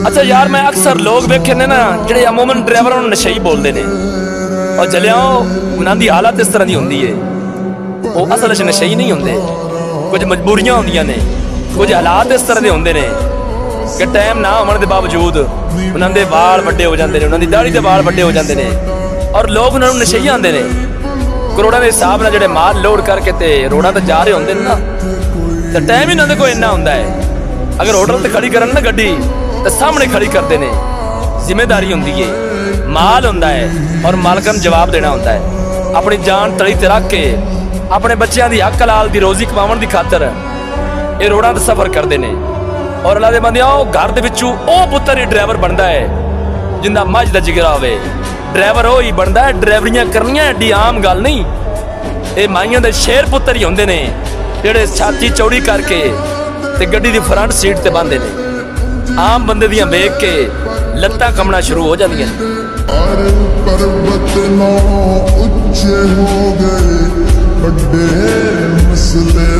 अच्छा यार मैं अक्सर लोग वेखे ने ना ਜਿਹੜੇ ਅਮੂਮਨ ਡਰਾਈਵਰ ਉਹਨਾਂ ਨਸ਼ਈ ਬੋਲਦੇ ਨੇ ਔਰ ਜਲਿਆਓ ਉਹਨਾਂ ਦੀ ਹਾਲਤ ਇਸ ਤਰ੍ਹਾਂ ਦੀ ਹੁੰਦੀ ਹੈ ਉਹ ਅਸਲ ਵਿੱਚ ਨਸ਼ਈ ਨਹੀਂ ਹੁੰਦੇ ਕੁਝ ਮਜਬੂਰੀਆਂ ਹੁੰਦੀਆਂ ਨੇ ਕੁਝ ਹਾਲਾਤ ਇਸ ਤਰ੍ਹਾਂ ਦੇ ਹੁੰਦੇ ਨੇ ਕਿ ਟਾਈਮ ਨਾ ਹੋਣ ਦੇ ਬਾਵਜੂਦ ਉਹਨਾਂ ਦੇ ਵਾਲ ਵੱਡੇ ਹੋ ਜਾਂਦੇ ਨੇ ਉਹਨਾਂ ਦੀ ਦਾੜੀ ਦੇ ਵਾਲ ਵੱਡੇ ਹੋ ਜਾਂਦੇ ਨੇ ਔਰ ਲੋਕ ਉਹਨਾਂ ਨੂੰ ਨਸ਼ਈ ਆਂਦੇ ਨੇ ਕਰੋੜਾਂ ਦੇ ਹਿਸਾਬ ਨਾਲ ਜਿਹੜੇ ਮਾਲ ਲੋਡ ਕਰਕੇ ਤੇ ਰੋਡਾਂ ਤੇ ਜਾ ਰਹੇ ਹੁੰਦੇ ਨੇ ਨਾ ਤੇ ਟਾਈਮ ਹੀ ਉਹਨਾਂ ਦੇ ਕੋਈ ਇੰਨਾ ਹੁੰਦਾ ਹੈ अगर होटल ते खड़ी करन ना गड्डी तो सामने खड़ी करते ने जिम्मेदारी होंदी है माल होंदा है और मालक नूं जवाब देना होंदा है अपनी जान तली ते रख के अपने बच्चों की हक हलाल दी रोजी कमाउण दी खातर ये रोडां ते सफर करते ने और अल्लाह दे बंदियां घर दे विचों ओ पुत्तर ही ड्राइवर बनदा है जिंदा मझ दा जिगरा होवे ड्राइवर ओ ही बनदा है ड्राइवरियां करनियां एडी आम गल नहीं ये माइयां दे शेर पुत्तर ही होंदे ने जिहड़े छाती चौड़ी करके ते गड्डी दी फ्रंट सीट ते बांधे ने आम बंदे दियां वेख के लत्तां कमना शुरू हो जांदियां पर्वत नौ उच्चे हो गए बड़े मसले